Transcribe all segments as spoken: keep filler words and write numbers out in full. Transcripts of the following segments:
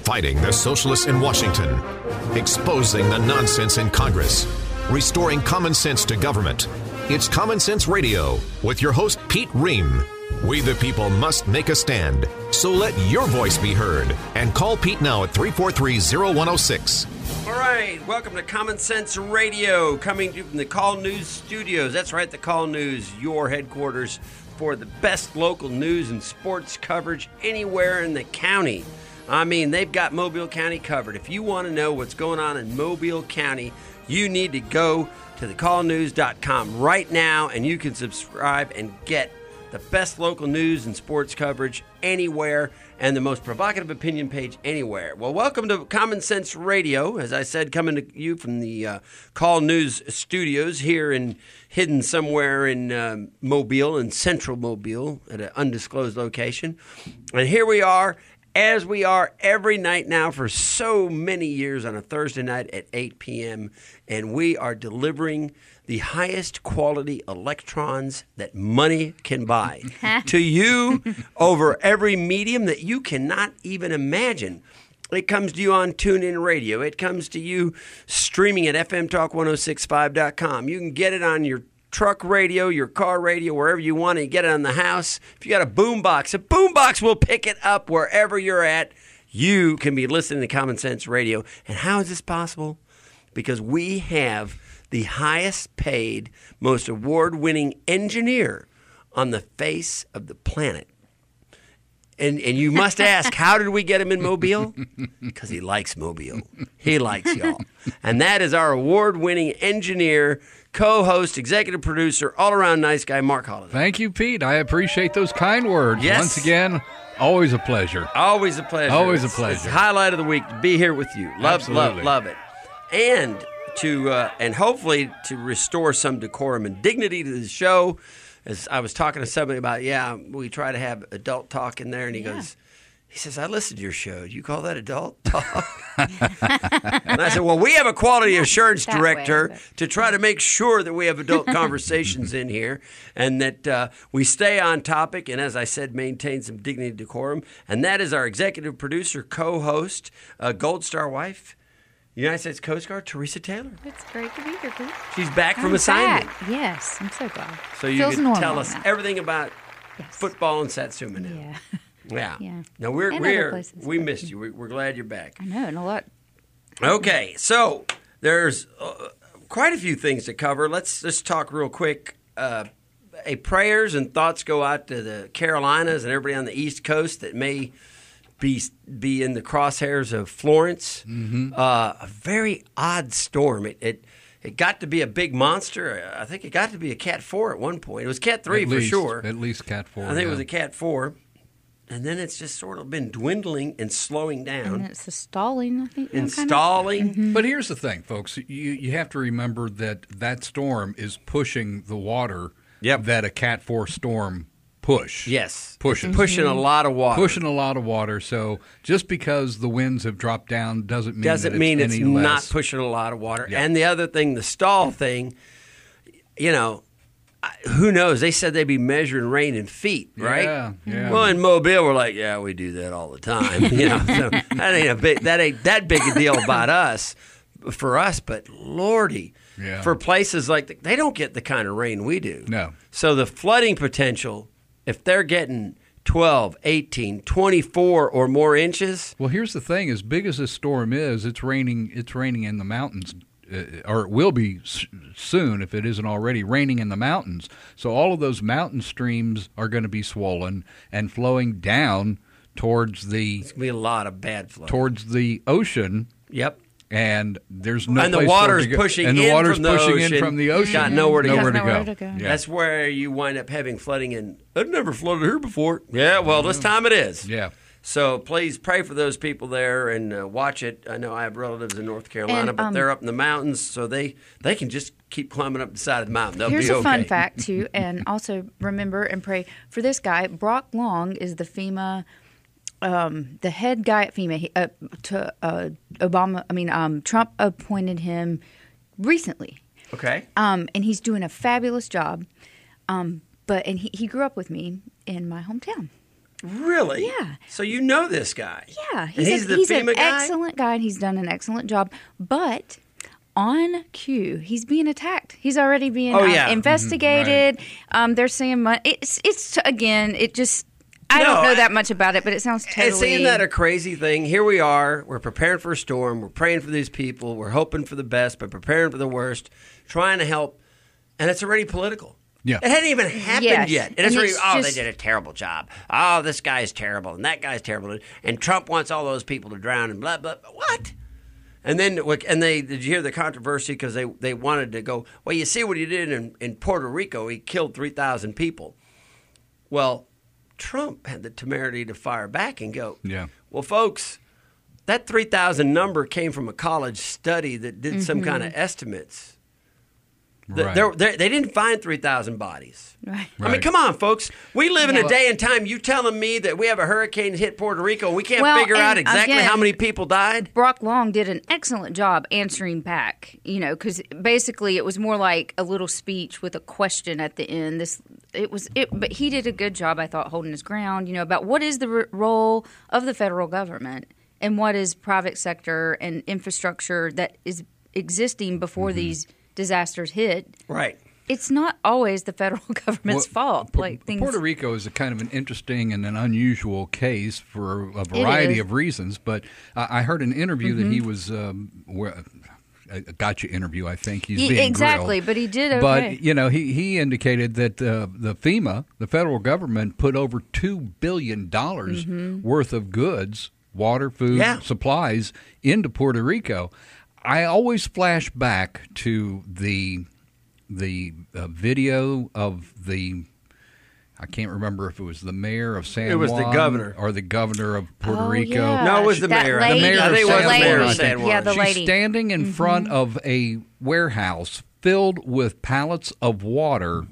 Fighting the socialists in Washington. Exposing the nonsense in Congress. Restoring common sense to government. It's Common Sense Radio with your host, Pete Ream. We the people must make a stand. So let your voice be heard. And call Pete now at three four three, zero one zero six. All right, welcome to Common Sense Radio, coming to you from the Call News Studios. That's right, the Call News, your headquarters for the best local news and sports coverage anywhere in the county. I mean, they've got Mobile County covered. If you want to know what's going on in Mobile County, you need to go to the call news dot com right now, and you can subscribe and get the best local news and sports coverage anywhere, and the most provocative opinion page anywhere. Well, welcome to Common Sense Radio. As I said, coming to you from the uh, Call News Studios here in hidden somewhere in um, Mobile, in central Mobile, at an undisclosed location. And here we are, as we are every night now for so many years on a Thursday night at eight p.m., and we are delivering the highest quality electrons that money can buy to you over every medium that you cannot even imagine. It comes to you on TuneIn Radio. It comes to you streaming at f m talk ten sixty-five dot com. You can get it on your truck radio, your car radio, wherever you want to get it on the house. If you got a boombox, a boombox will pick it up wherever you're at. You can be listening to Common Sense Radio. And how is this possible? Because we have the highest paid, most award-winning engineer on the face of the planet. And and you must ask, how did we get him in Mobile? Because he likes Mobile. He likes y'all. And that is our award-winning engineer, co-host, executive producer, all-around nice guy, Mark Holliday. Thank you, Pete. I appreciate those kind words. Yes. Once again, always a pleasure. Always a pleasure. Always a It's- pleasure. It's the highlight of the week to be here with you. Love, Absolutely. love, love it. And to uh, and hopefully to restore some decorum and dignity to the show. As I was talking to somebody about, yeah, we try to have adult talk in there, and he Yeah. goes, he says, I listened to your show. Do you call that adult talk? And I said, well, we have a quality assurance That way, director but- to try to make sure that we have adult conversations in here and that uh, we stay on topic and, as I said, maintain some dignity and decorum. And that is our executive producer, co-host, uh, Gold Star wife, United States Coast Guard, Teresa Taylor. It's great to be here, Pete. She's back from I'm assignment. back. Yes, I'm so glad. So you Feels can normal tell us now. everything about Yes. football and Satsuma now. Yeah, Yeah. Yeah. Now, we're, And other we're, places, we but- missed you. We're, we're glad you're back. I know, and a lot. Okay, so there's uh, quite a few things to cover. Let's just talk real quick. Uh, a prayers and thoughts go out to the Carolinas and everybody on the East Coast that may be be in the crosshairs of Florence. Mm-hmm. Uh, a very odd storm. It, it it got to be a big monster. I think it got to be a Cat four at one point. It was Cat three At for least- sure. At least Cat four. I think yeah. it was a Cat four. And then it's just sort of been dwindling and slowing down. And it's the stalling, I think. now, kind of. Installing. But here's the thing, folks. You you have to remember that that storm is pushing the water Yep. that a Cat four storm push. Yes. Pushes. Pushing a lot of water. Pushing a lot of water. So just because the winds have dropped down doesn't mean Doesn't that mean it's, it's any not less. pushing a lot of water. Yeah. And the other thing, the stall thing, you know, I- who knows? They said they'd be measuring rain in feet, right? Yeah, yeah. Well, in Mobile, we're like, yeah, we do that all the time. You know, so that ain't a big, that ain't that big a deal about us, for us. But Lordy, Yeah. for places like the, they don't get the kind of rain we do. No. So the flooding potential, if they're getting twelve, eighteen, twenty-four or more inches, Well, here's the thing: as big as this storm is, it's raining. It's raining in the mountains, uh, or it will be s- soon if it isn't already raining in the mountains. So all of those mountain streams are going to be swollen and flowing down towards the it's gonna be a lot of bad flooding. towards the ocean. Yep. And there's no And the place for it water's to go. pushing and the in water's from the pushing ocean. in from the ocean. Got nowhere to go. nowhere to Nowhere go. to go. Yeah. That's where you wind up having flooding, and it never flooded here before. Yeah, well, this time it is. Yeah. So please pray for those people there and uh, watch it. I know I have relatives in North Carolina, And, but um, they're up in the mountains, so they, they can just keep climbing up the side of the mountain. They'll Here's be a okay. fun fact, too, and also remember and pray for this guy. Brock Long is the FEMA, um, the head guy at FEMA. He, uh, to uh, Obama, I mean, um, Trump appointed him recently, Okay. um, and he's doing a fabulous job. Um, but and he, he grew up with me in my hometown. Really? Yeah. So you know this guy? Yeah, And he's, he's a, the he's FEMA an guy? excellent guy, and he's done an excellent job. But on cue, he's being attacked. He's already being Oh, um, yeah. investigated. Um, they're saying mon- it's it's again. It just I No, don't know I- that much about it, but it sounds totally. Isn't that a crazy thing? Here we are. We're preparing for a storm. We're praying for these people. We're hoping for the best, but preparing for the worst, trying to help. And it's already political. Yeah. It hadn't even happened Yes. yet. And, And it's already, it's oh, just- they did a terrible job. Oh, this guy's terrible, and that guy's terrible. And Trump wants all those people to drown, and blah, blah, blah. What? And then, and they did you hear the controversy because they, they wanted to go, well, you see what he did in, in Puerto Rico. He killed three thousand people. Well, Trump had the temerity to fire back and go, Yeah. well, folks, that three thousand number came from a college study that did Mm-hmm. some kind of estimates. The- Right. there- there- they didn't find three thousand bodies. Right. I mean, Right. come on, folks. We live in Yeah. a day and time. You telling me that we have a hurricane hit Puerto Rico, we can't Well, figure out and exactly again- how many people died? Brock Long did an excellent job answering back, you know, because basically it was more like a little speech with a question at the end. This it was it, but he did a good job, I thought, holding his ground, you know, about what is the r- role of the federal government and what is private sector and infrastructure that is existing before Mm-hmm. these disasters hit. Right. It's not always the federal government's Well, fault. Pu- Like things. Puerto Rico is a kind of an interesting and an unusual case for a variety is. of reasons. But I I heard an interview Mm-hmm. that he was um, where, a gotcha interview. I think he's Ye- being exactly, grilled. but he did okay. But you know, he he indicated that uh, the FEMA, the federal government, put over two billion dollars Mm-hmm. worth of goods, water, food, Yeah. supplies into Puerto Rico. I always flash back to the the uh, video of the. I can't remember if it was the mayor of San It was the Juan governor. or the governor of Puerto Oh, Rico. yeah. No, it was the That mayor. lady. The mayor I of think it was San the mayor Juan, of I San think. Juan. Yeah, the She's lady. standing in front of a warehouse filled with pallets of water,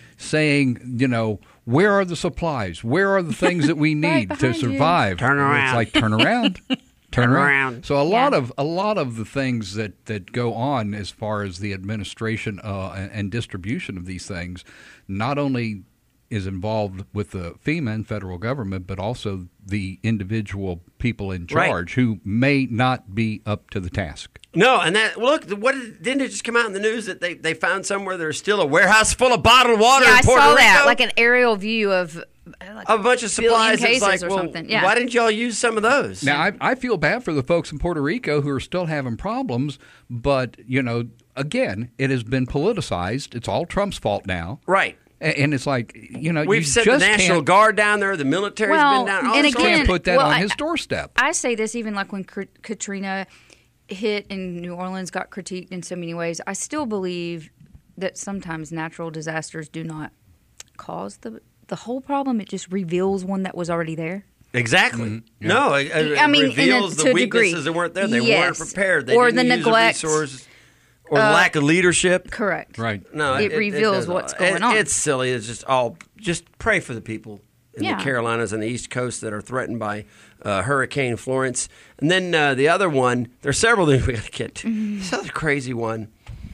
saying, you know, where are the supplies? Where are the things that we need to behind you. survive? Turn And around. It's like turn around. Turn around. around. So a lot Yeah. of a lot of the things that, that go on as far as the administration uh, and, and distribution of these things, not only is involved with the FEMA and federal government, but also the individual people in Right. charge who may not be up to the task. No, and that look, what did, didn't it just come out in the news that they, they found somewhere there's still a warehouse full of bottled water yeah, in I Puerto saw Rico? that, like an aerial view of like a bunch of billion supplies. It's cases like, or well, something. Yeah. why didn't y'all use some of those? Now, I, I feel bad for the folks in Puerto Rico who are still having problems, but, you know, again, it has been politicized. It's all Trump's fault now. Right. A- And it's like, you know, We've you sent the just National can't, Guard down there. The military's Well, been down. All and sorts of- again- can't put that well, on I- his doorstep. I say this even like when K- Katrina hit and New Orleans got critiqued in so many ways. I still believe that sometimes natural disasters do not cause the the whole problem. It just reveals one that was already there. Exactly. Mm-hmm. No, it, it I mean, in a- reveals to the a degree. weaknesses that weren't there. They Yes. weren't prepared. They Or didn't the use neglect. the resources or lack of leadership. Correct. Right. No, It reveals does all- what's going it- on. It's silly. It's just all. Just pray for the people in Yeah. the Carolinas and the East Coast that are threatened by uh, Hurricane Florence. And then uh, the other one. There's several things we got to get to. Mm-hmm. This other crazy one.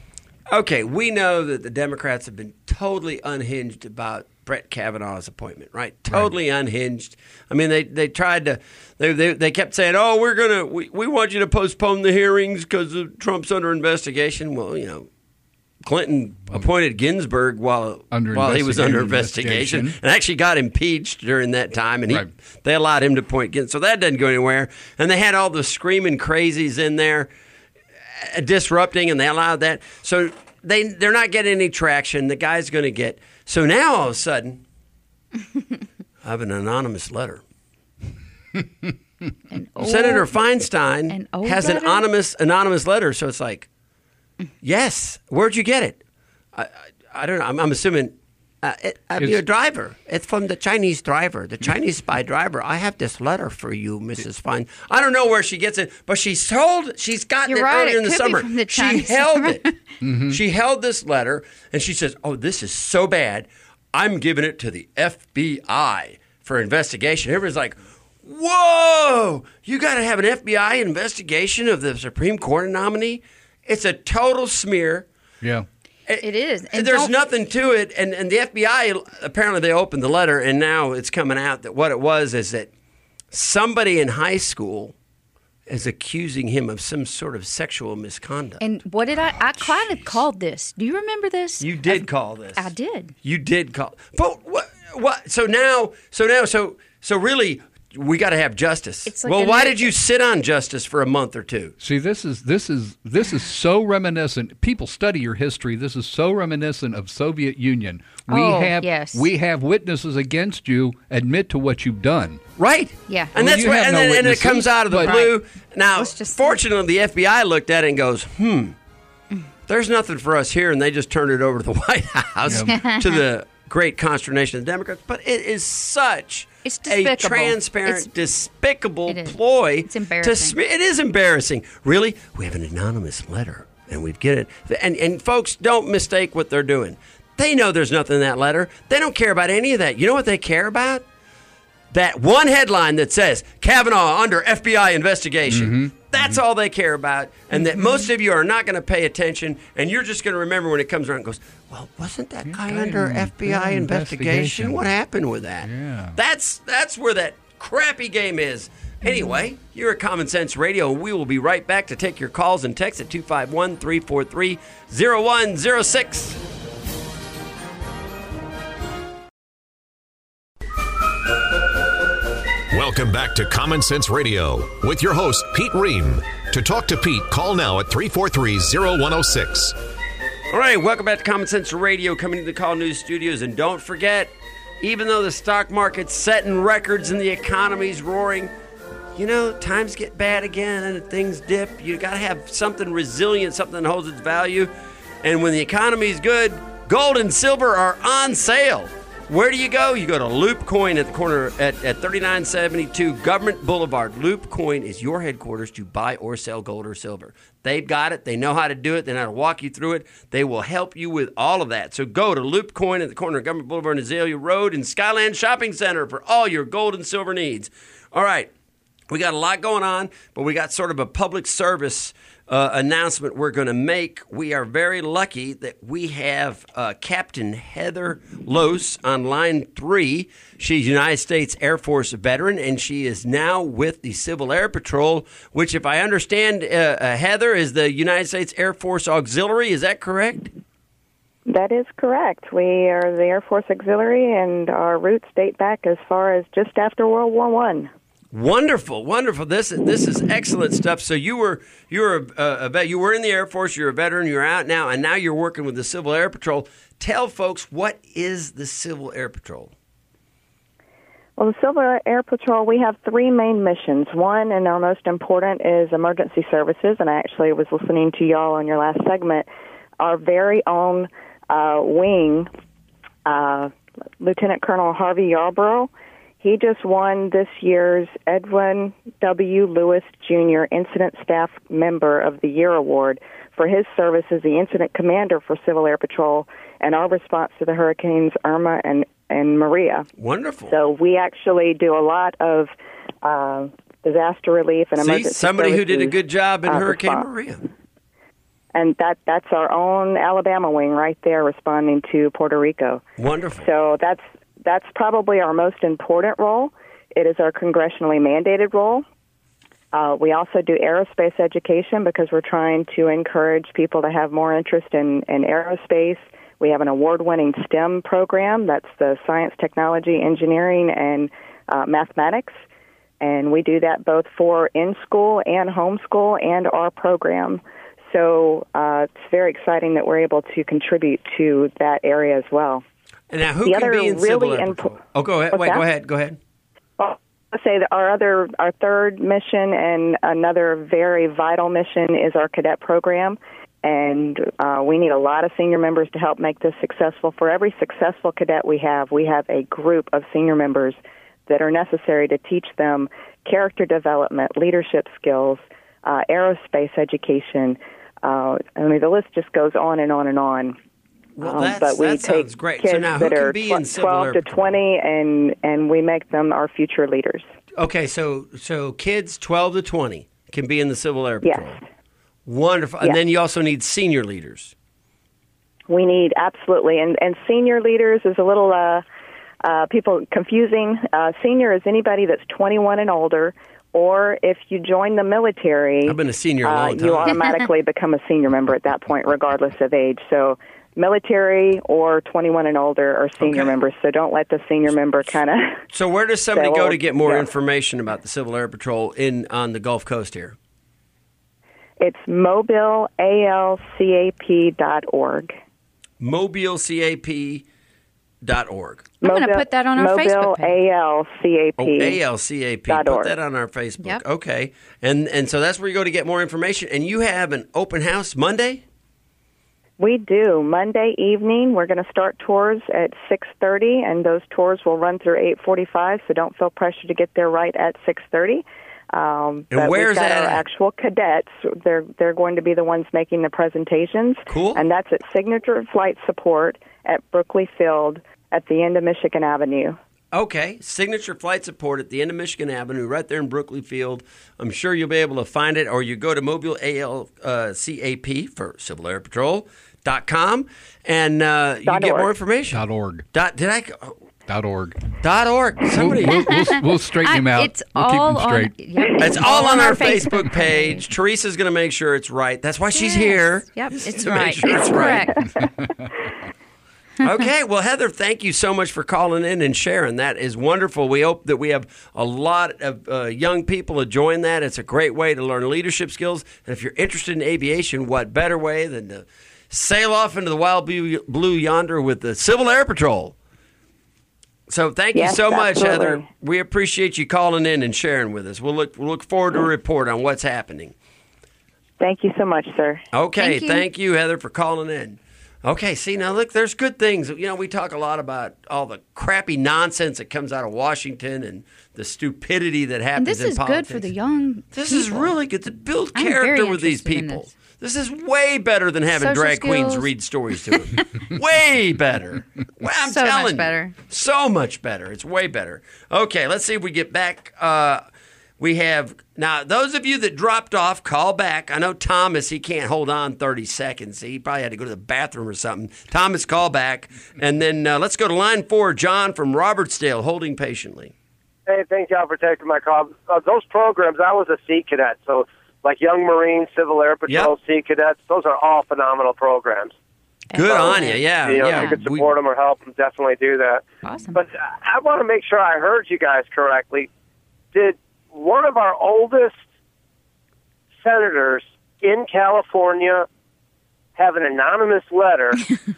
Okay, we know that the Democrats have been totally unhinged about Brett Kavanaugh's appointment, right? Totally unhinged. I mean, they, they tried to, they, they they kept saying, oh, we're going to, we, we want you to postpone the hearings because Trump's under investigation. Well, you know, Clinton appointed Ginsburg while Under while he was under investigation. investigation and actually got impeached during that time, and he, Right. they allowed him to appoint Ginsburg. So that doesn't go anywhere. And they had all the screaming crazies in there uh, disrupting, and they allowed that. So they they're not getting any traction. The guy's going to get. So now all of a sudden, I have an anonymous letter. An old, Senator Feinstein an old has an letter? anonymous anonymous letter. So it's like, yes, where'd you get it? I, I, I don't know. I'm, I'm assuming. Uh, it, I'm It's- your driver. It's from the Chinese driver, the Chinese spy driver. I have this letter for you, Missus Fine. I don't know where she gets it, but she's told she's gotten You're it right, earlier it in the could be summer. from the she Chinese held government. it. She held this letter, and she says, "Oh, this is so bad. I'm giving it to the F B I for investigation." Everybody's like, "Whoa! You got to have an F B I investigation of the Supreme Court nominee? It's a total smear." Yeah. It is. And There's don't- nothing to it. And, and the F B I, apparently they opened the letter, and now it's coming out that what it was is that somebody in high school is accusing him of some sort of sexual misconduct. And what did I? I kind of called this. Do you remember this? You did call this. I did. You did call. But what? What? So now, so now, so so really, we got to have justice. It's like well, a why new- did you sit on justice for a month or two? See, this is this is this is so reminiscent. People study your history. This is so reminiscent of Soviet Union. We Oh, have yes. we have witnesses against you. Admit to what you've done. Right? Yeah. And Well, that's you what, have and, no then, and it witnesses, comes out of the but- blue. Right. Now, Let's just- fortunately, the F B I looked at it and goes, "Hmm, there's nothing for us here," and they just turned it over to the White House to the great consternation of the Democrats. But it is such It's a despicable. transparent, It's- despicable it is. ploy. It's embarrassing. To sm- it is embarrassing. Really, we have an anonymous letter, and we get it. And and folks, don't mistake what they're doing. They know there's nothing in that letter. They don't care about any of that. You know what they care about? That one headline that says Kavanaugh under F B I investigation. Mm-hmm. That's all they care about. And that most of you are not going to pay attention. And you're just going to remember when it comes around and goes, well, wasn't that guy guy under in- F B I yeah, investigation? investigation. What happened with that? Yeah. That's, that's where that crappy game is. Anyway, you're at Common Sense Radio, and we will be right back to take your calls and texts at two five one, three four three, zero one zero six. Welcome back to Common Sense Radio with your host, Pete Ream. To talk to Pete, call now at three four three, zero one zero six. All right, welcome back to Common Sense Radio, coming to the Call News Studios. And don't forget, even though the stock market's setting records and the economy's roaring, you know, times get bad again and things dip. You got to have something resilient, something that holds its value. And when the economy's good, gold and silver are on sale. Where do you go? You go to Loop Coin at the corner at, at thirty-nine seventy-two Government Boulevard. Loop Coin is your headquarters to buy or sell gold or silver. They've got it. They know how to do it. They know how to walk you through it. They will help you with all of that. So go to Loop Coin at the corner of Government Boulevard and Azalea Road in Skyland Shopping Center for all your gold and silver needs. All right. We got a lot going on, but we got sort of a public service uh, announcement we're going to make. We are very lucky that we have uh, Captain Heather Lose on line three. She's a United States Air Force veteran, and she is now with the Civil Air Patrol, which, if I understand, uh, uh, Heather, is the United States Air Force Auxiliary. Is that correct? That is correct. We are the Air Force Auxiliary, and our roots date back as far as just after World War One. Wonderful, wonderful. This this is excellent stuff. So you were you were a, a vet. You were in the Air Force. You're a veteran. You're out now, and now you're working with the Civil Air Patrol. Tell folks, what is the Civil Air Patrol? Well, the Civil Air Patrol, we have three main missions. One, and our most important, is emergency services. And I actually was listening to y'all on your last segment. Our very own uh, wing, uh, Lieutenant Colonel Harvey Yarborough, he just won this year's Edwin W. Lewis Junior Incident Staff Member of the Year Award for his service as the Incident Commander for Civil Air Patrol and our response to the hurricanes Irma and, and Maria. Wonderful. So we actually do a lot of uh, disaster relief and See, emergency somebody who did a services, good job in uh, Hurricane response. Maria. And that that's our own Alabama wing right there responding to Puerto Rico. Wonderful. So that's that's probably our most important role. It is our congressionally mandated role. Uh, we also do aerospace education because we're trying to encourage people to have more interest in, in aerospace. We have an award-winning STEM program. That's the science, technology, engineering, and uh, mathematics. And we do that both for in-school and homeschool and our program. So uh, it's very exciting that we're able to contribute to that area as well. And now, who The can other be in Civil really Air impo- Patrol? Oh, go ahead. What's Wait, that? go ahead. Go ahead. Well, I'll say that our other, our third mission and another very vital mission is our cadet program. And uh, we need a lot of senior members to help make this successful. For every successful cadet we have, we have a group of senior members that are necessary to teach them character development, leadership skills, uh, aerospace education. Uh, I mean, the list just goes on and on and on. Well, Um, that's, but we that take sounds great. kids So now, who that can are be in tw- Civil twelve Air to Patrol? twenty, and and we make them our future leaders. Okay, so so kids twelve to twenty can be in the Civil Air Yes. Patrol. Wonderful. And Yes. then you also need senior leaders. We need absolutely, and, and senior leaders is a little uh, uh, people confusing. Uh, senior is anybody that's twenty-one and older, or if you join the military, I've been a senior a uh, long time. you automatically become a senior member at that point, regardless of age. So military or twenty-one and older are senior Okay. members. So don't let the senior member kind of. So where does somebody So, go to get more yeah. information about the Civil Air Patrol in on the Gulf Coast here? It's mobile a l c a p dot org. mobile cap dot org. I'm going to put that on our Facebook page. Mobile A L C A P. Oh, A L C A P. dot Put org. that on our Facebook. Yep. Okay. And and so that's where you go to get more information. And you have an open house Monday? We do. Monday evening, we're going to start tours at six thirty, and those tours will run through eight forty-five, so don't feel pressure to get there right at six thirty. Um, And but where's we've got that our at? actual cadets. They're, they're going to be the ones making the presentations. Cool. And that's at Signature Flight Support at Brookley Field at the end of Michigan Avenue. Okay. Signature Flight Support at the end of Michigan Avenue, right there in Brookley Field. I'm sure you'll be able to find it, or you go to mobile A L C A P for Civil Air Patrol dot com, and uh, you Dot get org. more information. Dot org. Dot, did I? Oh, Dot org. dot org. Somebody. We'll, we'll, we'll straighten him I- out. It's we'll all keep him straight. on. Yeah, It's all on our Facebook page. Teresa's going to make sure it's right. That's why she's Yes. here. Yep, is it's to make right. sure It's it's right. correct. Okay, well, Heather, thank you so much for calling in and sharing. That is wonderful. We hope that we have a lot of uh, young people to join that. It's a great way to learn leadership skills. And if you're interested in aviation, what better way than to sail off into the wild blue blue yonder with the Civil Air Patrol? So thank Yes, you so much, absolutely. Heather. We appreciate you calling in and sharing with us. We'll look, we'll look forward to a report on what's happening. Thank you so much, sir. Okay, Thank you. thank you, Heather, for calling in. Okay, see, now look, there's good things. You know, we talk a lot about all the crappy nonsense that comes out of Washington and the stupidity that happens And this in is politics. good for the young. This is people. really good to build I'm character very with these interested in people. this. This is way better than having Social drag queens skills. read stories to them. Way better. Well, I'm So much telling you. better. So much better. It's way better. Okay, let's see if we get back. Uh, we have now those of you that dropped off, call back. I know Thomas, he can't hold on thirty seconds. He probably had to go to the bathroom or something. Thomas, call back. And then uh, let's go to line four, John from Robertsdale, holding patiently. Hey, thank y'all for taking my call. Uh, those programs, I was a Sea Cadet, so like Young Marines, Civil Air Patrol, Yep. Sea Cadets, those are all phenomenal programs. Good Excellent. on you. Yeah, You know, yeah. if you could We- support them or help them, definitely do that. Awesome. But I want to make sure I heard you guys correctly. Did one of our oldest senators in California have an anonymous letter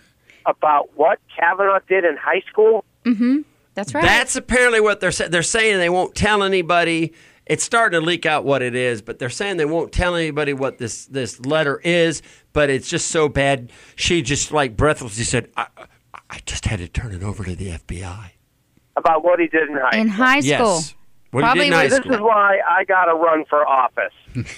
about what Kavanaugh did in high school? That's right. That's apparently what they're saying. They're saying they won't tell anybody. It's starting to leak out what it is, but they're saying they won't tell anybody what this, this letter is, but it's just so bad. She just, like, breathlessly said, I, I just had to turn it over to the F B I. About what he did in high in school. high school. Yes. What he Probably did in high was- This school. is why I got to run for office.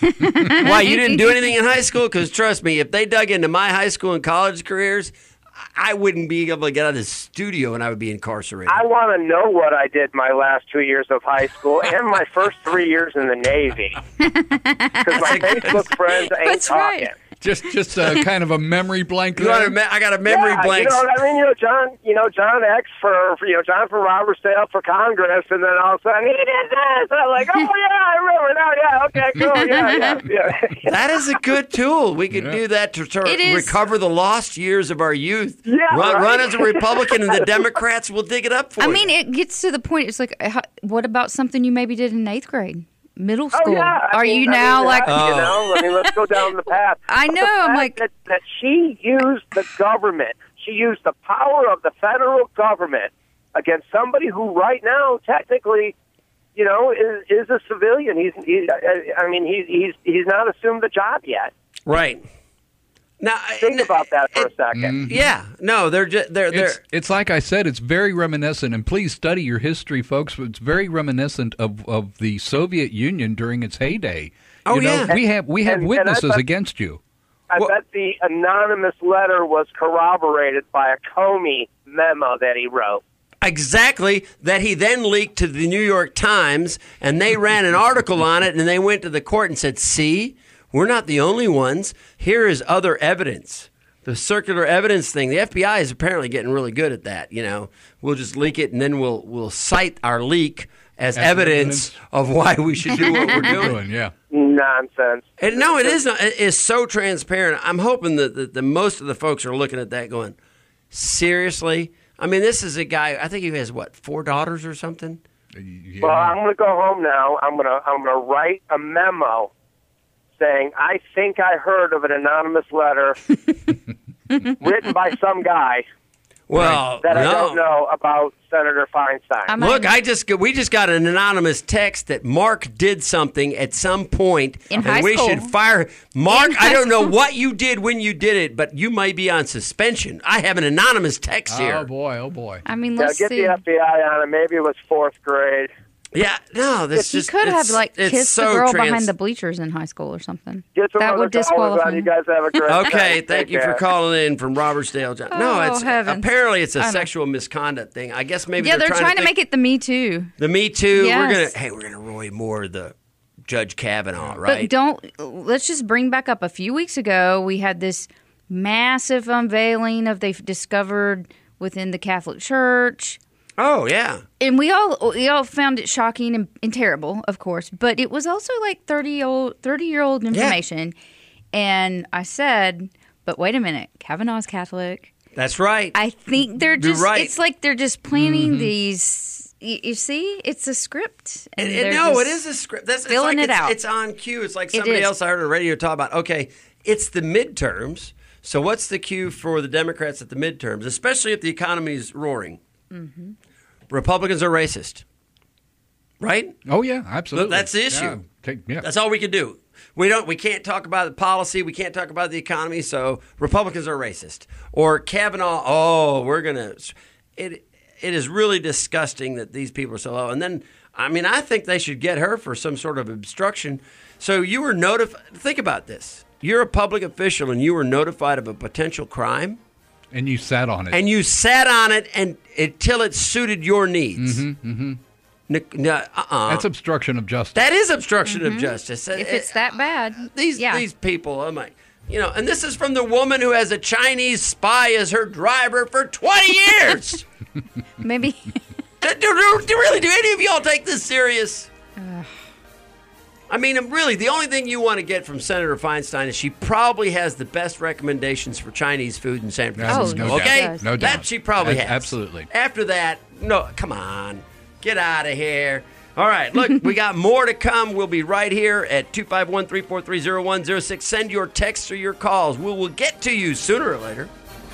Why, you didn't do anything in high school? Because trust me, if they dug into my high school and college careers, I wouldn't be able to get out of the studio and I would be incarcerated. I want to know what I did my last two years of high school and my first three years in the Navy. Because my Facebook friends ain't That's talking. right. Just just a kind of a memory blank You want there. a me- I got a memory yeah, blank. You know what I mean? You know, John, you know, John X for, for, you know, John from Robertsdale for Congress, and then all of a sudden, he did this. I'm like, oh, yeah, I remember now. Yeah, okay, cool. Yeah, yeah, yeah. That is a good tool. We could Yeah. do that to, to It is. recover the lost years of our youth. Yeah, run, right. run as a Republican, and the Democrats will dig it up for I you. mean, it gets to the point. It's like, how, what about something you maybe did in eighth grade, middle Oh, school? yeah. I Are mean- you I now mean, like? uh, you know, I mean, let's go down the path. I But know, the I'm fact like- that, that she used the government, she used the power of the federal government against somebody who, right now, technically, you know, is is a civilian. He's, he, I mean, he's he's he's not assumed the job yet. right. Now, Think I- about that for a it- second. Yeah, no, they're just they're they're. It's, it's like I said, it's very reminiscent, and please study your history, folks. It's very reminiscent of, of the Soviet Union during its heyday. Oh, you know, yeah. we have we have And- and I witnesses thought- against you. I Well- bet the anonymous letter was corroborated by a Comey memo that he wrote. Exactly, that he then leaked to the New York Times, and they ran an article on it, and they went to the court and said, see, we're not the only ones. Here is other evidence the circular evidence thing. The F B I is apparently getting really good at that. You know, we'll just leak it and then we'll we'll cite our leak as, as evidence, evidence of why we should do what we're doing. doing yeah. Nonsense. And no, it is not. It is so transparent. I'm hoping that the, the most of the folks are looking at that going, seriously? I mean, this is a guy. I think he has what, four daughters or something. Yeah. Well, I'm going to go home now. I'm going to I'm going to write a memo saying, I think I heard of an anonymous letter written by some guy well, that I no. don't know about Senator Feinstein. I'm Look, I just we just got an anonymous text that Mark did something at some point, In and high we school. should fire Mark. In I high don't know school. what you did when you did it, but you might be on suspension. I have an anonymous text here. Oh, boy. Oh, boy. I mean, Now let's get see. the F B I on it. Maybe it was fourth grade. Yeah, no, this He just could have it's- like it's kissed so the girl trans- behind the bleachers in high school or something. Get some That other would callers disqualify on. You him. guys have a great Okay, day. thank Take you for care. calling in from Robertsdale. John. No, Oh, it's heavens. apparently it's a I know. sexual misconduct thing. I guess maybe Yeah, they're trying, to think- make it the Me Too. the Me Too. We're Yes. gonna hey, we're gonna Roy Moore the Judge Kavanaugh, right? But don't, let's just bring back up a few weeks ago, we had this massive unveiling of they've discovered within the Catholic Church. oh yeah. And we all we all found it shocking and, and terrible, of course, but it was also like thirty old thirty year old information. And I said, but wait a minute, Kavanaugh's Catholic. That's right. I think they're You're just right. it's like they're just planning these you, you see, it's a script. And, they're and no, it just is a script. That's it's filling like it it's, out. It's on cue. It's like It somebody is. else I heard on the radio talk about. Okay, it's the midterms. So what's the cue for the Democrats at the midterms, especially if the economy is roaring? Mm-hmm. Republicans are racist, right? Oh, yeah, absolutely. That's the issue. Yeah. Take, yeah. That's all we can do. We don't. We can't talk about the policy. We can't talk about the economy. So Republicans are racist. Or Kavanaugh. Oh, we're gonna. It. It is really disgusting that these people are so low. And then, I mean, I think they should get her for some sort of obstruction. So you were notified. Think about this. You're a public official, and you were notified of a potential crime, And you sat on it. and you sat on it and until it suited your needs. Mm-hmm. mm-hmm. No, no, uh-uh. That's obstruction of justice. That is obstruction of justice. if it's that bad. These yeah. these people, I'm like, you know, and this is from the woman who has a Chinese spy as her driver for twenty years. Maybe do, do, do, do really, do any of y'all take this serious? I mean, really, the only thing you want to get from Senator Feinstein is she probably has the best recommendations for Chinese food in San Francisco. no okay, doubt. No that doubt. she probably A- has. absolutely. After that, no, come on, get out of here. All right, look, we got more to come. We'll be right here at two five one, three four three, zero one zero six. Send your texts or your calls. We will get to you sooner or later.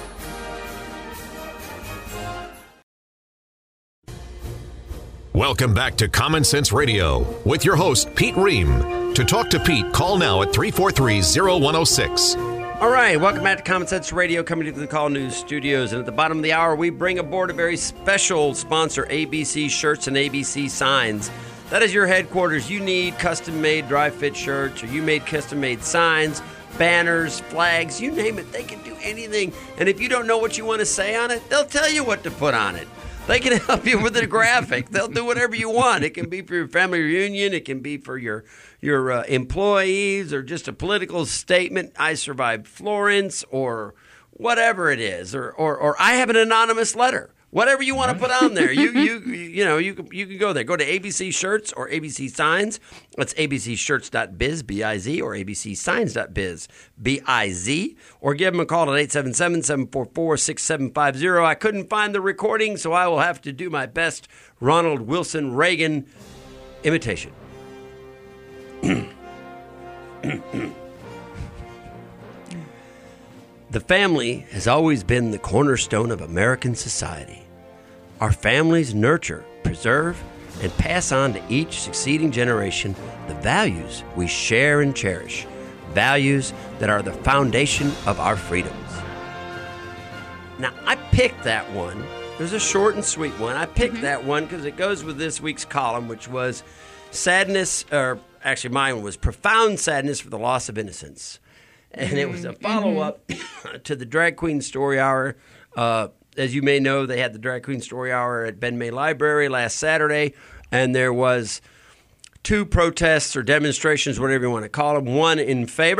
Welcome back to Common Sense Radio with your host, Pete Ream. To talk to Pete, call now at three four three, zero one zero six. All right, welcome back to Common Sense Radio, coming to the Call News Studios. And at the bottom of the hour, we bring aboard a very special sponsor, A B C Shirts and A B C Signs. That is your headquarters. You need custom-made dry-fit shirts, or you made custom-made signs, banners, flags, you name it. They can do anything. And if you don't know what you want to say on it, they'll tell you what to put on it. They can help you with the graphic. They'll do whatever you want. It can be for your family reunion. It can be for your your uh, employees, or just a political statement. I survived Florence, or whatever it is, or or, or I have an anonymous letter. Whatever you want to put on there, you you you know you can, you can go there. Go to A B C Shirts or A B C Signs. That's A B C shirts dot biz, B I Z, or A B C signs dot biz, B I Z. Or give them a call at eight seven seven, seven four four, six seven five zero. I couldn't find the recording, so I will have to do my best Ronald Wilson Reagan imitation. The family has always been the cornerstone of American society. Our families nurture, preserve, and pass on to each succeeding generation the values we share and cherish, values that are the foundation of our freedoms. Now, I picked that one. It was a short and sweet one. I picked mm-hmm. that one because it goes with this week's column, which was sadness, or actually mine was profound sadness for the loss of innocence. And it was a follow-up mm-hmm. to the Drag Queen Story Hour. Uh, as you may know, they had the Drag Queen Story Hour at Ben May Library last Saturday, and there was two protests or demonstrations, whatever you want to call them, one in favor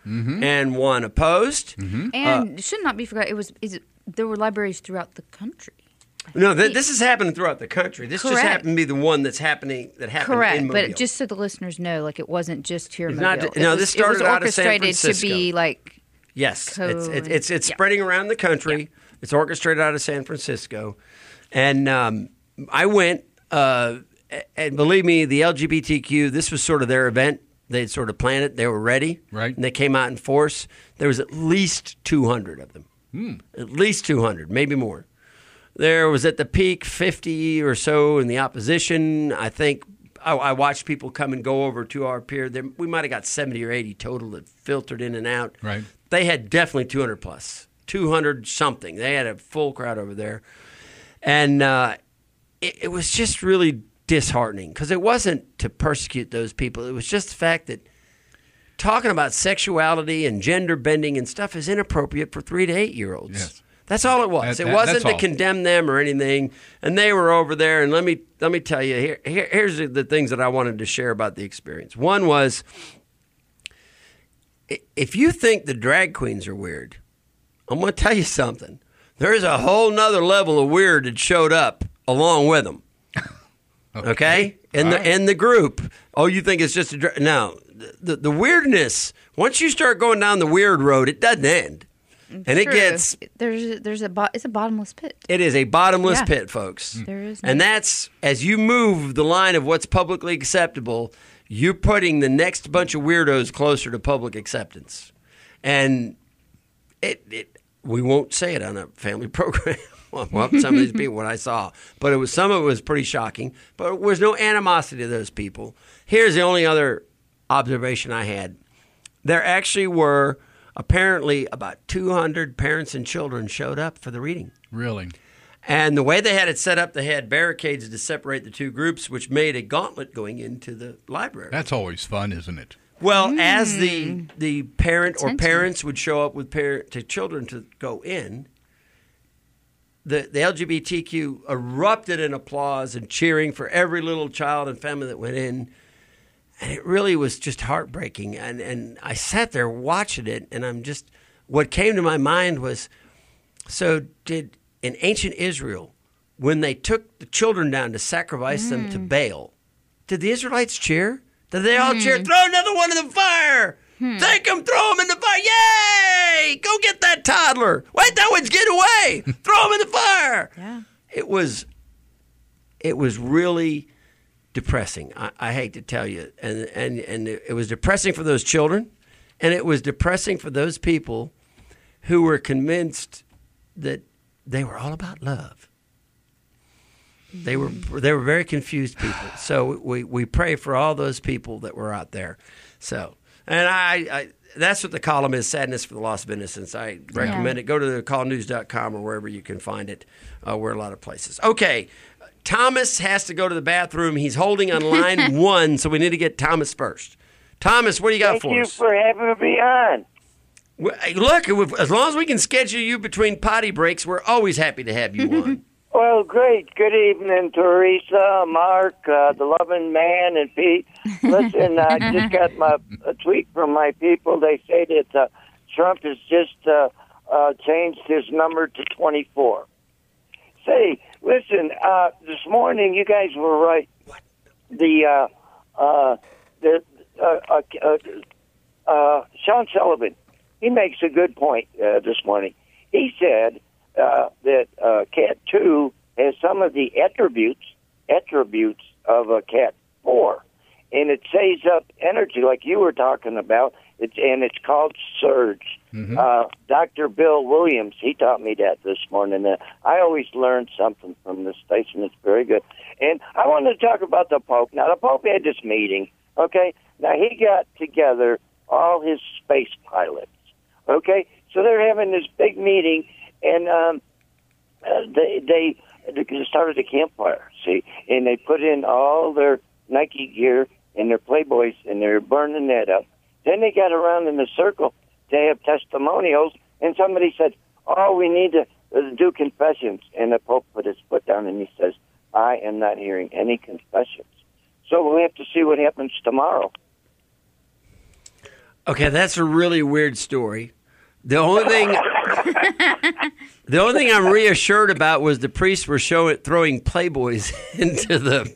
mm-hmm. and one opposed. Mm-hmm. And uh, should not be forgotten, it was is it, there were libraries throughout the country. No, th- this is happening throughout the country. This Correct. just happened to be the one that's happening that happened Correct, in Mobile. but just so the listeners know, like it wasn't just here in It's Mobile. not- It no, was- this started it was out of San orchestrated Francisco. to be like Yes, code. it's it's it's, it's Yeah. spreading around the country. Yeah. It's orchestrated out of San Francisco, and um, I went. Uh, and believe me, the L G B T Q. This was sort of their event. They'd sort of planned it. They were ready, Right. And they came out in force. There was at least two hundred of them. Hmm. At least two hundred, maybe more. There was at the peak fifty or so in the opposition. I think I, I watched people come and go over to our pier. There, we might have got seventy or eighty total that filtered in and out. Right. They had definitely two hundred plus, two hundred something. They had a full crowd over there. And uh, it, it was just really disheartening because it wasn't to persecute those people. It was just the fact that talking about sexuality and gender bending and stuff is inappropriate for three to eight year olds. Yes. That's all it was. That- it that- wasn't that's to all. condemn them or anything. And they were over there. And let me let me tell you, here, here here's the things that I wanted to share about the experience. One was, i- if you think the drag queens are weird, I'm going to tell you something. There's a whole nother level of weird that showed up along with them. Okay, in All the right. in the group. Oh, you think it's just a dra- no? The the weirdness. Once you start going down the weird road, it doesn't end, and it True. gets. there's there's a bo- it's a bottomless pit. It is a bottomless Yeah. pit, folks. There is And no- that's, as you move the line of what's publicly acceptable, you're putting the next bunch of weirdos closer to public acceptance. And it, it we won't say it on a family program. Well, some of these people, what I saw. But it was some of it was pretty shocking. But there was no animosity to those people. Here's the only other observation I had. There actually were apparently about two hundred parents and children showed up for the reading. Really? And the way they had it set up, they had barricades to separate the two groups, which made a gauntlet going into the library. That's always fun, isn't it? Well, as the the parent or Attention. parents would show up with parent to children to go in, the the L G B T Q erupted in applause and cheering for every little child and family that went in. And it really was just heartbreaking. And and I sat there watching it, and I'm just what came to my mind was, so did in ancient Israel, when they took the children down to sacrifice them to Baal, did the Israelites cheer? Did they all cheer? Throw another one in the fire! Take them, throw them in the fire! Yay! Go get that toddler! Wait, that one's getting away! Throw them in the fire! Yeah. It was, it was really depressing. I, I hate to tell you, and and and it was depressing for those children, and it was depressing for those people who were convinced that they were all about love. They were they were very confused people. So we, we pray for all those people that were out there. So and I, I that's what the column is, Sadness for the Loss of Innocence. I recommend Yeah. it. Go to the call news dot com or wherever you can find it. Uh, we're a lot of places. Okay. Thomas has to go to the bathroom. He's holding on line one, so we need to get Thomas first. Thomas, what do you got Thank for you us? for having me on. Well, hey, look, if- as long as we can schedule you between potty breaks, we're always happy to have you on. Well, great. Good evening, Teresa, Mark, uh, the loving man, and Pete. Listen, I just got my a tweet from my people. They say that uh, Trump has just uh, uh, changed his number to twenty-four. Say, listen, uh, this morning you guys were right. The uh, uh, the uh, uh, uh, uh, Sean Sullivan, he makes a good point uh, this morning. He said uh, that uh, Cat two has some of the attributes attributes of a Cat four, and it saves up energy, like you were talking about. It's and it's called Surge. Mm-hmm. Uh, Doctor Bill Williams, he taught me that this morning. Uh, I always learn something from this station. It's very good. And I wanted to talk about the Pope. Now, the Pope had this meeting, okay? Now, he got together all his space pilots, okay? So they're having this big meeting, and um, uh, they, they they started a campfire, see? And they put in all their Nike gear and their Playboys, and they're burning that up. Then they got around in a circle to have testimonials, and somebody said, oh, we need to uh, do confessions. And the Pope put his foot down, and he says, I am not hearing any confessions. So we'll have to see what happens tomorrow. Okay, that's a really weird story. The only thing, the only thing I'm reassured about was the priests were showing throwing Playboys into the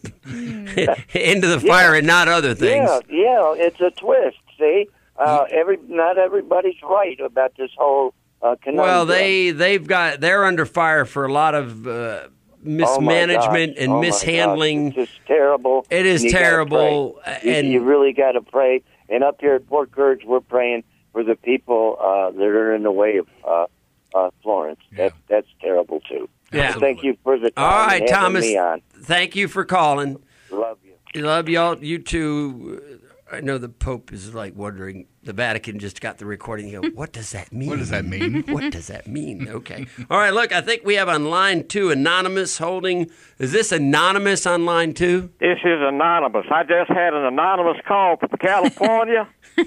into the fire Yeah. and not other things. Yeah, yeah, it's a twist. See, uh, every not everybody's right about this whole uh, conundrum. Well, they they've got they're under fire for a lot of uh, mismanagement Oh, my gosh. and Oh, my mishandling. gosh. It's just terrible. It is And you gotta terrible, pray. and- you, you really got to pray. And up here at Port Courage, we're praying for the people uh, that are in the way of uh, uh, Florence. Yeah. That, that's terrible too. Yeah. So thank you for the time. All right, and having Thomas. Me on. Thank you for calling. Love you. Love y'all. You too. I know the Pope is like wondering. The Vatican just got the recording. You go, what does that mean? What does that mean? What does that mean? Okay. All right. Look, I think we have on line two Anonymous holding. Is this Anonymous on line two? This is anonymous. I just had an anonymous call from California,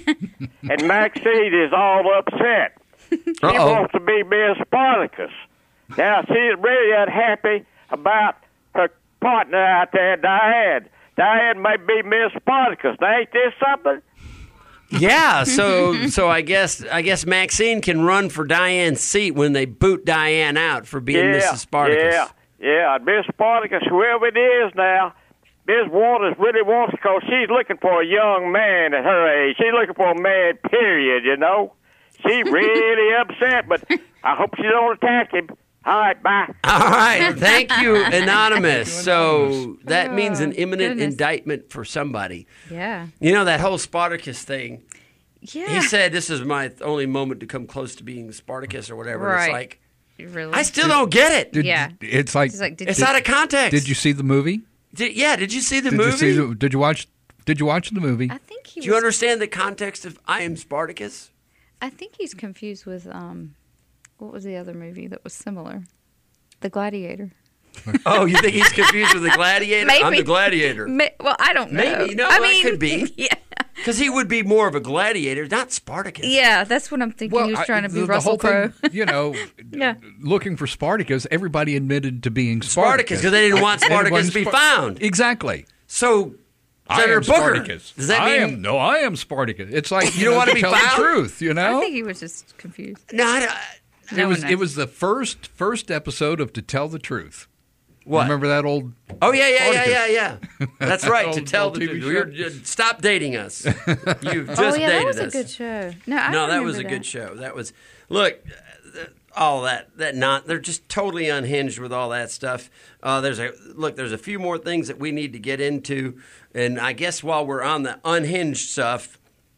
and Maxine is all upset. She Uh-oh. wants to be Miss Spartacus. Now, she's really unhappy about her partner out there, Diane. Diane may be Miss Spartacus. Now, ain't this something? Yeah. So, so I guess I guess Maxine can run for Diane's seat when they boot Diane out for being yeah, Missus Spartacus. Yeah, yeah. Miss Spartacus, whoever it is now, Miss Waters really wants, because she's looking for a young man at her age. She's looking for a man, period, you know. She's really upset, but I hope she don't attack him. All right, bye. All right. Thank you, Anonymous. So that means an Oh, imminent goodness. indictment for somebody. Yeah. You know, that whole Spartacus thing. Yeah. He said, this is my only moment to come close to being Spartacus or whatever. And Right. it's like, Really? I still don't get it. Did, Yeah. It's like, It's like, did It's you- out of context. did you see the movie? Did, yeah, did you see the Did movie? you see the, Did you watch? Did you watch the movie? I think he Do you was, understand the context of I Am Spartacus? I think he's confused with um, what was the other movie that was similar? The Gladiator. Oh, you think he's confused with the Gladiator? I'm Maybe. the Gladiator. Ma- well, I don't know. Maybe. No, I that mean, could be. Yeah. Because he would be more of a gladiator, not Spartacus. Yeah, that's what I'm thinking. he was I- trying to be the, the Russell whole Crowe. thing, you know, Yeah. looking for Spartacus, everybody admitted to being Spartacus, Spartacus. because they didn't want I- Spartacus everyone's to be Spar- found. Exactly. So, I Senator am Booker, Spartacus. does that I mean am, no, I am Spartacus. It's like You don't know, wanna be tell found? the truth, you know. I think he was just confused. No, I don't- it No was one it knows. was the first first episode of To Tell the Truth. what? Remember that old? Oh yeah, yeah, yeah, Spartacus? yeah, yeah. That's right. to Old- tell old the T truth, V We're- show. just stop dating us. You've just oh yeah, dated that was us. a good show. No, I no, that remember was a good show. That was look, uh, all that that not they're just totally unhinged with all that stuff. Uh, there's a look. There's a few more things that we need to get into, and I guess while we're on the unhinged stuff,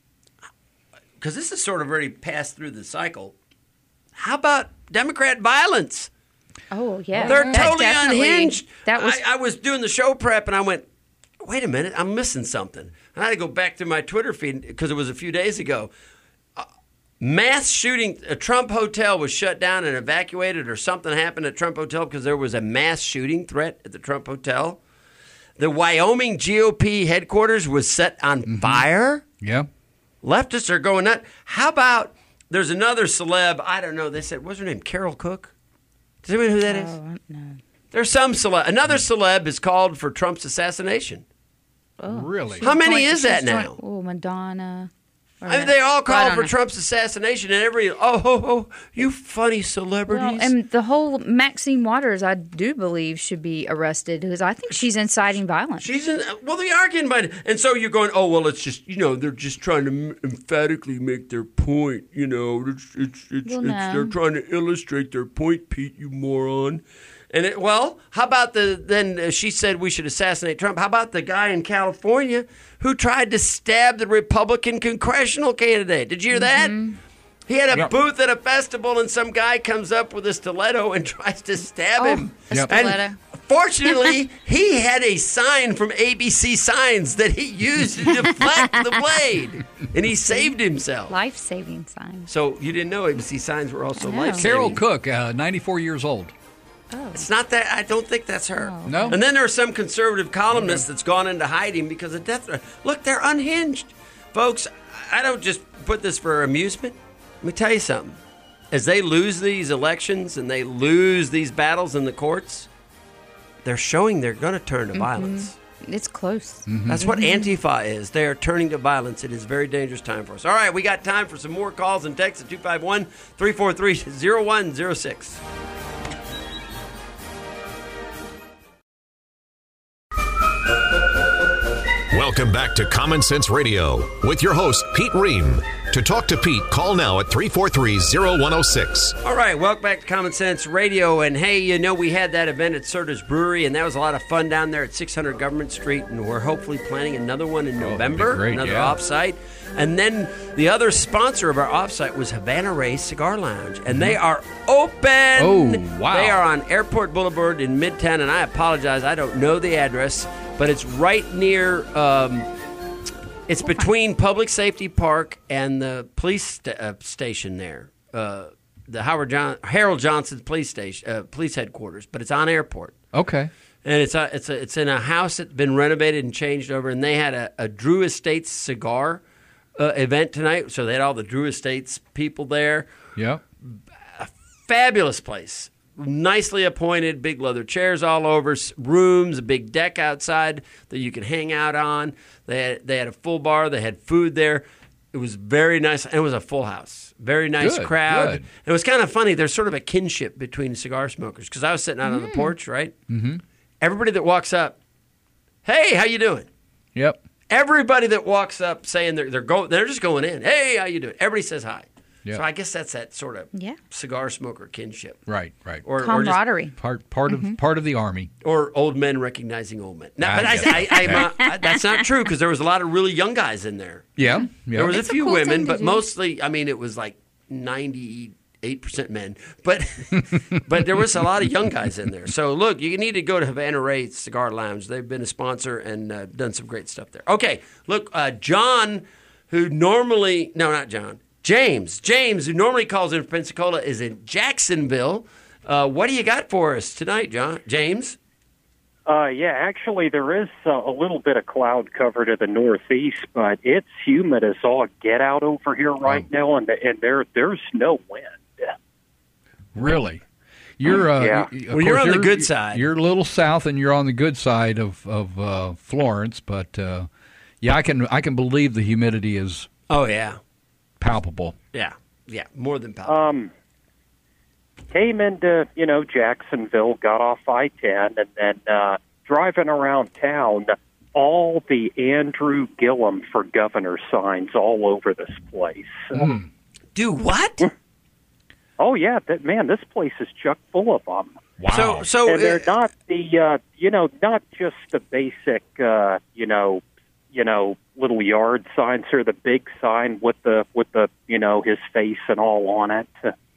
because this is sort of already passed through the cycle. How about Democrat violence? Oh yeah, They're That totally definitely- unhinged. That was I, I was doing the show prep and I went, wait a minute, I'm missing something. And I had to go back through my Twitter feed because it was a few days ago. Uh, mass shooting, a Trump hotel was shut down and evacuated, or something happened at Trump Hotel because there was a mass shooting threat at the Trump Hotel. The Wyoming G O P headquarters was set on Mm-hmm. fire. Yeah. Leftists are going nuts. How about there's another celeb, I don't know, they said, what's her name, Carol Cook? Does anybody know who that is? Oh, no. There's some celeb. Another celeb is called for Trump's assassination. Really? How many Joint- is that she's joint- now? Oh, Madonna. Or I mean, no- they all Well, I call don't for know. Trump's assassination, and every oh, oh, oh you funny celebrities. Well, and the whole Maxine Waters, I do believe, should be arrested because I think she's inciting violence. She's in. Well, they are getting by, and so you're going. Oh, well, it's just you know they're just trying to m- emphatically make their point. You know, it's it's it's, Well, it's no. they're trying to illustrate their point, Pete. You moron. And it, well, how about the then uh, she said we should assassinate Trump. How about the guy in California who tried to stab the Republican congressional candidate? Did you hear that? He had a Yep. booth at a festival, and some guy comes up with a stiletto and tries to stab him. a Yep. stiletto. And fortunately, he had a sign from A B C Signs that he used to deflect the blade, and he saved himself. Life-saving sign. So you didn't know A B C Signs were also No. life-saving. Carol Cook, uh, ninety-four years old. It's not that. I don't think that's her. No? And then there's some conservative columnist that's gone into hiding because of death threat. Look, they're unhinged, folks. I don't just put this for amusement. Let me tell you something. As they lose these elections and they lose these battles in the courts, they're showing they're going to turn to violence. It's close. Mm-hmm. That's what Antifa is. They are turning to violence. It is a very dangerous time for us. All right, we got time for some more calls and texts at two five one, three four three, zero one zero six. Welcome back to Common Sense Radio with your host, Pete Ream. To talk to Pete, call now at three four three, zero one zero six. All right, welcome back to Common Sense Radio. And hey, you know, we had that event at Serta's Brewery, and that was a lot of fun down there at six hundred Government Street, and we're hopefully planning another one in November, great, another yeah. offsite. And then the other sponsor of our offsite was Havana Ray Cigar Lounge, and they are open. Oh, wow. They are on Airport Boulevard in Midtown, and I apologize, I don't know the address, but it's right near... Um, It's between Public Safety Park and the police st- uh, station there, uh, the Howard John- Harold Johnson Police Station, uh, Police Headquarters. But it's on Airport, Okay. and it's a, it's a, it's in a house that's been renovated and changed over. And they had a, a Drew Estates cigar uh, event tonight, so they had all the Drew Estates people there. Yeah. Fabulous place. Nicely appointed, big leather chairs all over, s- rooms, a big deck outside that you can hang out on. They had, they had a full bar. They had food there. It was very nice. And it was a full house. Very nice Good, crowd. good. It was kind of funny. There's sort of a kinship between cigar smokers because I was sitting out on the porch, right? Mm-hmm. Everybody that walks up, hey, how you doing? Yep. Everybody that walks up saying they're they're go, they're just going in. Hey, how you doing? Everybody says hi. Yeah. So I guess that's that sort of Yeah. cigar smoker kinship. Right, right. Or, or just Camaraderie. part part of part of the army. or old men recognizing old men. No, I but I, get I, it. I, I'm not- I- that's not true because there was a lot of really young guys in there. Yeah. Yeah. There was It's a a few cool women, thing to but do. mostly, I mean, it was like ninety-eight percent men. But but there was a lot of young guys in there. So look, you need to go to Havana Ray Cigar Lounge. They've been a sponsor and uh, done some great stuff there. Okay, look, uh, John, who normally no, not John. James, James, who normally calls in Pensacola, is in Jacksonville. Uh, what do you got for us tonight, John? James? Uh, yeah, actually, there is uh, a little bit of cloud cover to the northeast, but it's humid as all get out over here right now, and and there there's no wind. Really? You're uh, Yeah. y- of Well, you're course, on the good side. You're a little south, and you're on the good side of of uh, Florence. But uh, yeah, I can I can believe the humidity is Oh, yeah. palpable. Yeah. Yeah. More than palpable. Um, came into you know Jacksonville, got off I ten, and then uh, driving around town, all the Andrew Gillum for governor signs all over this place. Mm. Do what? Oh yeah, that, man, this place is chock full of them. Wow. So, so And they're uh, not the, uh, you know, not just the basic, uh, you know, you know, little yard signs or the big sign with the, with the, you know, his face and all on it.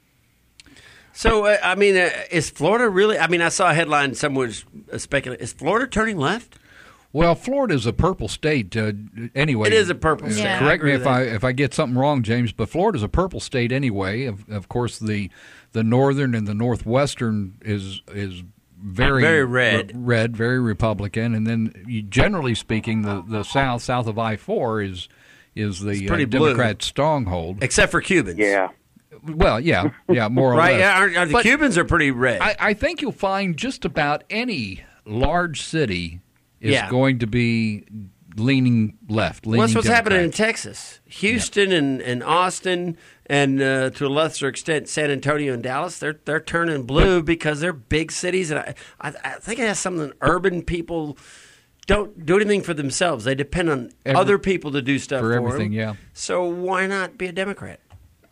so uh, I mean, uh, is Florida really? I mean, I saw a headline. Someone was uh, speculating. Is Florida turning left? Well, Florida's a purple state uh, anyway. It is a purple Uh, state. Yeah. I Correct agree me with if I that. if I get something wrong, James. But Florida's a purple state anyway. Of, of course, the the northern and the northwestern is is very Very red. r- red, very Republican, and then you, generally speaking, the, the south south of I four is is the pretty uh, blue. Democrat stronghold. Except for Cubans. Yeah. Well, yeah, yeah, more or Right? less. Yeah, are, are the But Cubans are pretty red. I, I think you'll find just about any large city is Yeah. going to be leaning left. Leaning Well, that's what's happening in Democrat. Texas, Houston, and, and Austin, and uh, to a lesser extent, San Antonio and Dallas. They're they're turning blue because they're big cities, and I I, I think it has something. Urban people don't do anything for themselves; they depend on Every- other people to do stuff for for, everything, them. yeah. So why not be a Democrat?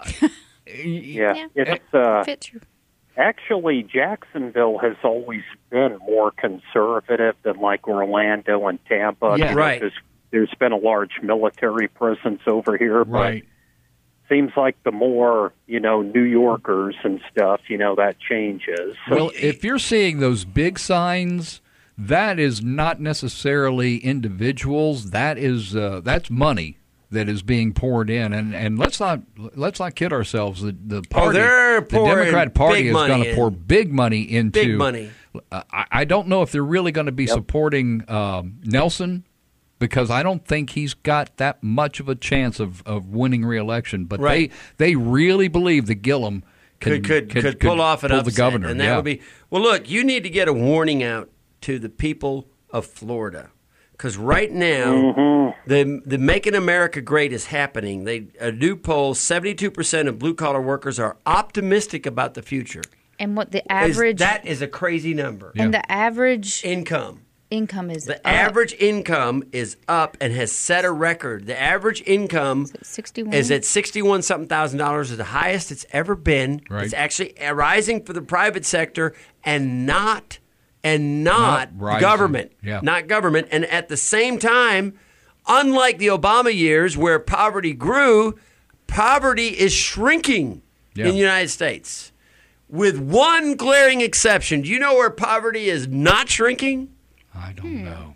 Yeah. Yeah. It's, uh, Fits your- actually, Jacksonville has always been more conservative than like Orlando and Tampa. Yeah. You know, Right. There's, there's been a large military presence over here, but Right. seems like the more, you know, New Yorkers and stuff, you know, that changes. So, Well, if you're seeing those big signs, that is not necessarily individuals. That is uh, that's money that is being poured in, and, and let's not let's not kid ourselves. The the party, they're the pouring Democrat Party big is money going to in. pour big money into Big money. Uh, I, I don't know if they're really going to be supporting um, Nelson, because I don't think he's got that much of a chance of, of winning re-election. But Right. they they really believe that Gillum can, could could, could, pull off an pull upset, the governor, and that yeah. would be well. Look, you need to get a warning out to the people of Florida. Because right now, Mm-hmm. the the Making America Great is happening. They a new poll: seventy-two percent of blue collar workers are optimistic about the future. And what the Is- average that is a crazy number. and the average Income. income is The up. average income is up and has set a record. The average income sixty-one is at sixty-one something thousand dollars, is the highest it's ever been. Right. It's actually rising for the private sector and not and not, Not rising. government. Yeah. Not government. And at the same time, unlike the Obama years where poverty grew, poverty is shrinking Yeah. in the United States. With one glaring exception. Do you know where poverty is not shrinking? I don't know.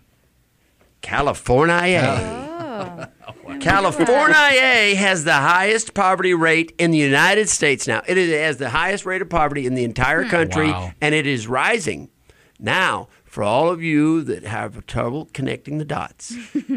California. California has the highest poverty rate in the United States now. It is- it has the highest rate of poverty in the entire country, Wow. and it is rising. Now, for all of you that have trouble connecting the dots,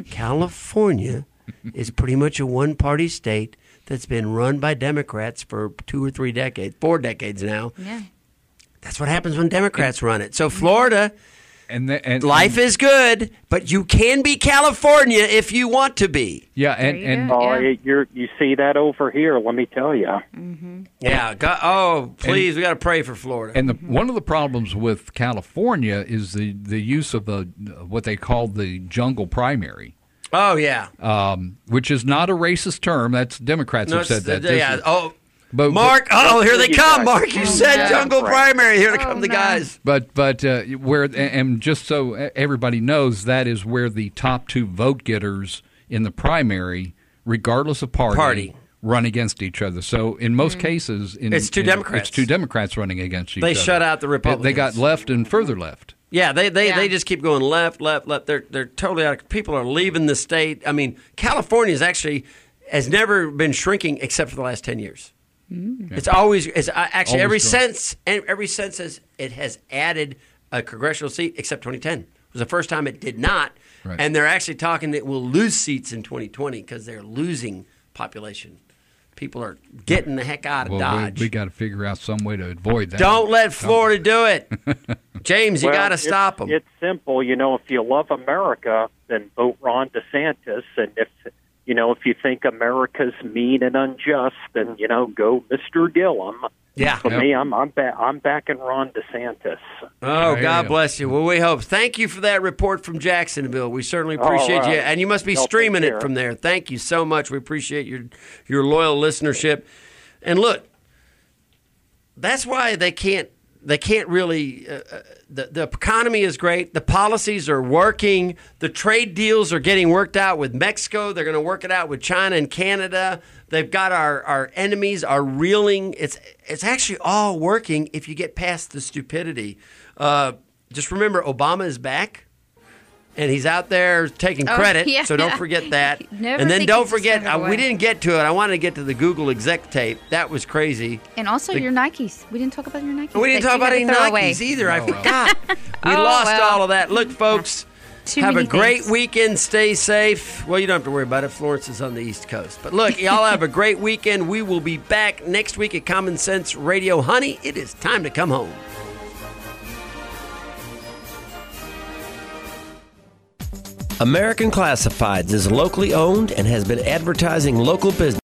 California is pretty much a one-party state that's been run by Democrats for two or three decades, four decades now. Yeah. That's what happens when Democrats run it. So Florida, And, the, and life is good, but you can be California if you want to be. yeah, and, There you and go. Oh, Yeah. it- you're, you see that over here, let me tell you. Yeah. Go, oh, please, we got to pray for Florida. And the, one of the problems with California is the, the use of the what they call the jungle primary, oh, yeah. um, which is not a racist term. That's Democrats No, have said it's that. the- This yeah. is- Oh, but, Mark. Oh, here they You come. guys- Mark, you said no. jungle primary. Here come Oh, the no. guys. But but uh, where and just so everybody knows, that is where the top two vote getters in the primary, regardless of party, Party. run against each other. So in most cases, in, It's two in- Democrats. It's two Democrats running against each They other. shut out the They- They got Republicans. left and further left. Yeah, they they, Yeah. they just keep going left, left, left. They're they're totally out. Of, people are leaving the state. I mean, California is actually has never been shrinking except for the last ten years. It's always it's uh, actually every Always growing. since every census it has added a congressional seat except twenty ten. It was the first time it did not, Right. and they're actually talking that we'll lose seats in twenty twenty because they're losing population. People are getting the heck out of Well, Dodge. we, we got to figure out some way to avoid that. Don't let Florida do it, James. You Well, got to it's- stop them. It's simple. You know, if you love America, then vote Ron DeSantis. And if, you know, if you think America's mean and unjust, then, you know, go Mister Gillum. Yeah. For Yep. me, I'm I'm, ba- I'm backing Ron DeSantis. Oh, There God you go. bless you. Well, we hope. Thank you for that report from Jacksonville. We certainly All appreciate right. you, and you must be Y'all take streaming it care. from there. Thank you so much. We appreciate your your loyal listenership. And look, that's why they can't they can't really. Uh, uh, the the economy is great. The policies are working. The trade deals are getting worked out with Mexico. They're going to work it out with China and Canada. They've got our, our enemies are reeling. It's it's actually all working if you get past the stupidity. Uh, just remember, Obama is back, and he's out there taking Oh, credit. yeah. So don't forget that. Never and then think don't it's just forget, gonna uh, go we away. didn't get to it. I wanted to get to the Google exec tape. That was crazy. And also The- your Nikes. We didn't talk about your Nikes. We didn't that talk you about had any to throw Nikes away. either. I Oh, well. forgot. We Oh, lost well. all of that. Look, folks, Too have a many great things. weekend. Stay safe. Well, you don't have to worry about it. Florence is on the East Coast. But look, y'all have a great weekend. We will be back next week at Common Sense Radio. Honey, it is time to come home. American Classifieds is locally owned and has been advertising local business